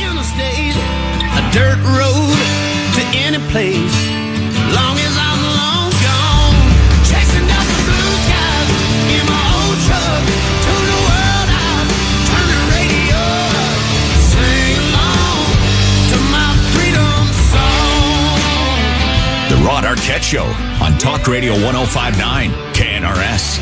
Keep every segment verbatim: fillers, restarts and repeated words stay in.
interstate, a dirt road to any place, long as I'm long gone, chasing down the blue skies in my old truck, to the world out, turn the radio up, sing along to my freedom song. The Rod Arquette Show on Talk Radio one oh five point nine K N R S.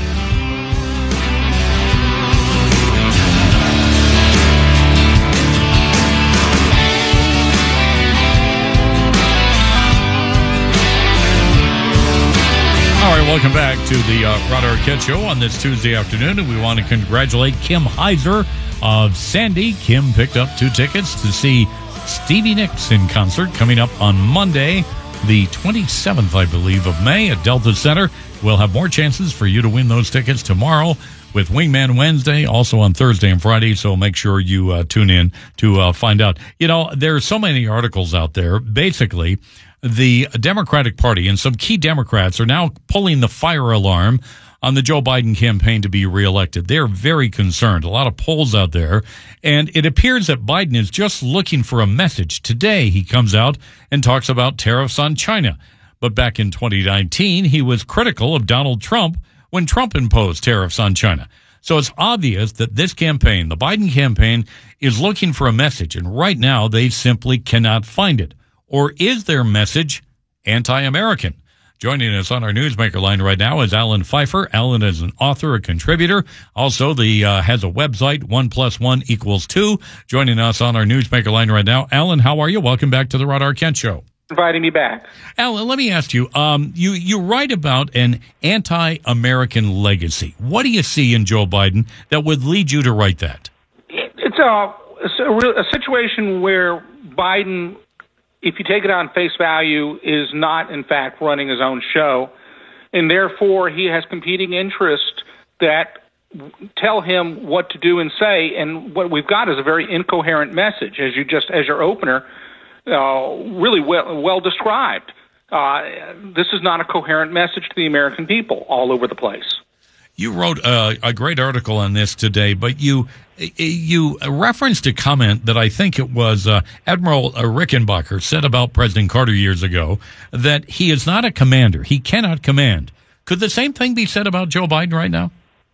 All right, welcome back to the uh, Rod Arquette Show on this Tuesday afternoon, and we want to congratulate Kim Heiser of Sandy. Kim picked up two tickets to see Stevie Nicks in concert coming up on Monday, the twenty-seventh, I believe, of May at Delta Center. We'll have more chances for you to win those tickets tomorrow with Wingman Wednesday, also on Thursday and Friday, so make sure you uh, tune in to uh, find out. You know, there are so many articles out there. Basically, the Democratic Party and some key Democrats are now pulling the fire alarm on the Joe Biden campaign to be reelected. They're very concerned. A lot of polls out there, and it appears that Biden is just looking for a message. Today, he comes out and talks about tariffs on China. But back in twenty nineteen, he was critical of Donald Trump when Trump imposed tariffs on China. So it's obvious that this campaign, the Biden campaign, is looking for a message, and right now they simply cannot find it. Or is their message anti-American? Joining us on our Newsmaker line right now is Alan Pfeiffer. Alan is an author, a contributor. Also, the uh, has a website, one plus one equals two. Joining us on our Newsmaker line right now. Alan, how are you? Welcome back to the Rod Arquette Show. Inviting me back. Alan, let me ask you, um, you, you write about an anti-American legacy. What do you see in Joe Biden that would lead you to write that? It's a, it's a, real, a situation where Biden, if you take it on face value, is not, in fact, running his own show. And therefore, he has competing interests that tell him what to do and say. And what we've got is a very incoherent message, as you just, as your opener, uh, really well, well described. Uh, this is not a coherent message to the American people all over the place. You wrote uh, a great article on this today, but you you referenced a comment that I think it was uh, Admiral Rickenbacker said about President Carter years ago, that he is not a commander. He cannot command. Could the same thing be said about Joe Biden right now?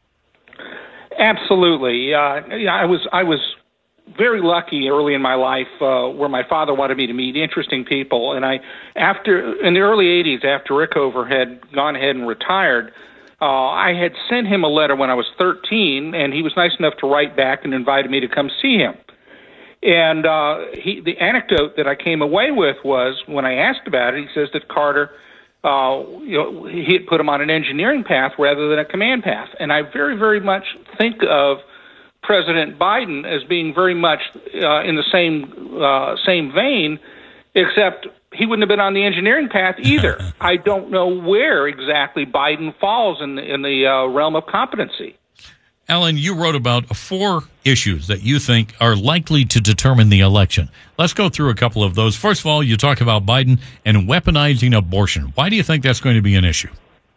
Absolutely. Uh, yeah, I was I was very lucky early in my life uh, where my father wanted me to meet interesting people, and I after in the early eighties, after Rickover had gone ahead and retired, Uh, I had sent him a letter when I was thirteen, and he was nice enough to write back and invited me to come see him. And uh, he, the anecdote that I came away with was, when I asked about it, he says that Carter, uh, you know, he had put him on an engineering path rather than a command path. And I very, very much think of President Biden as being very much uh, in the same uh, same vein, except he wouldn't have been on the engineering path either. I don't know where exactly Biden falls in the, in the uh, realm of competency. Alan, you wrote about four issues that you think are likely to determine the election. Let's go through a couple of those. First of all, you talk about Biden and weaponizing abortion. Why do you think that's going to be an issue?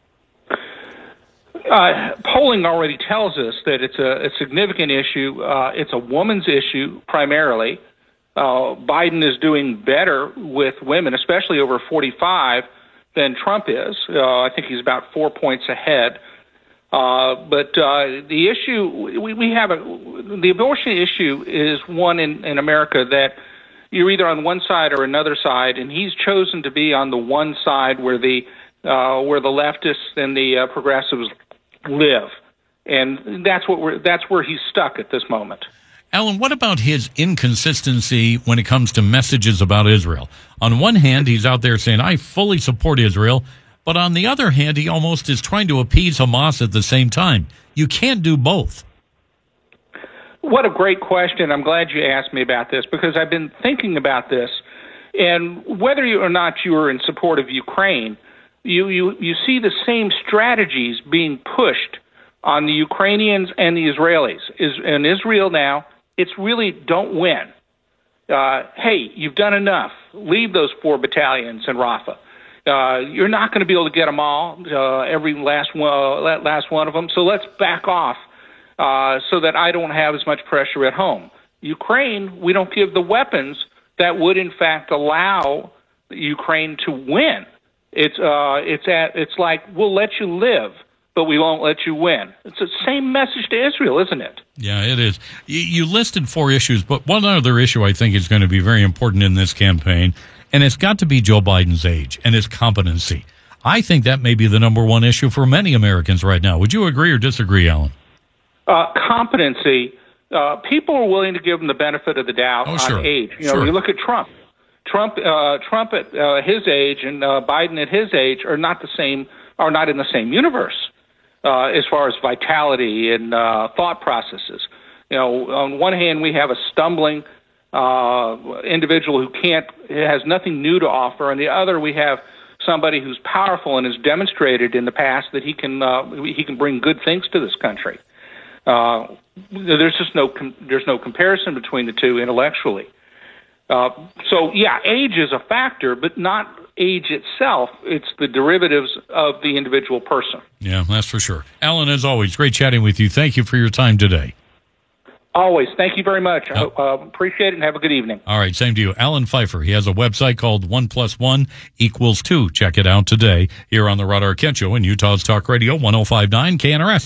Uh, polling already tells us that it's a, a significant issue. Uh, it's a woman's issue primarily. Uh, Biden is doing better with women, especially over forty-five, than Trump is. Uh, I think he's about four points ahead. Uh, but uh, the issue, we, we have a, the abortion issue is one in, in America that you're either on one side or another side, and he's chosen to be on the one side where the uh, where the leftists and the uh, progressives live, and that's what we're that's where he's stuck at this moment. Alan, what about his inconsistency when it comes to messages about Israel? On one hand, he's out there saying, I fully support Israel, but on the other hand, he almost is trying to appease Hamas at the same time. You can't do both. What a great question. I'm glad you asked me about this, because I've been thinking about this. And whether you or not you are in support of Ukraine, you, you, you see the same strategies being pushed on the Ukrainians and the Israelis. Is, in Israel now, it's really don't win. Uh, hey, you've done enough. Leave those four battalions in Rafah. Uh, you're not going to be able to get them all, uh, every last one, uh, last one of them. So let's back off uh, so that I don't have as much pressure at home. Ukraine, we don't give the weapons that would, in fact, allow Ukraine to win. It's uh, it's at, it's like, we'll let you live, but we won't let you win. It's the same message to Israel, isn't it? Yeah, it is. You, you listed four issues, but one other issue I think is going to be very important in this campaign, and it's got to be Joe Biden's age and his competency. I think that may be the number one issue for many Americans right now. Would you agree or disagree, Alan? Uh, competency, uh, people are willing to give him the benefit of the doubt oh, on sure. age. You know, sure. you look at Trump. Trump, uh, Trump at uh, his age and uh, Biden at his age are not the same, are not in the same universe uh, as far as vitality and uh, thought processes. You know, on one hand, we have a stumbling uh, individual who can't, has nothing new to offer. On the other, we have somebody who's powerful and has demonstrated in the past that he can uh, he can bring good things to this country. Uh, there's just no com- there's no comparison between the two intellectually. Uh, so yeah, age is a factor, but not age itself. It's the derivatives of the individual person. Yeah, that's for sure. Alan, as always, great chatting with you. Thank you for your time today. Always. Thank you very much. I Oh. uh, appreciate it, and have a good evening. All right, same to you. Alan Pfeiffer. He has a website called one plus one equals two. Check it out today here on the Rod Arquette Show in Utah's Talk Radio one oh five point nine K N R S.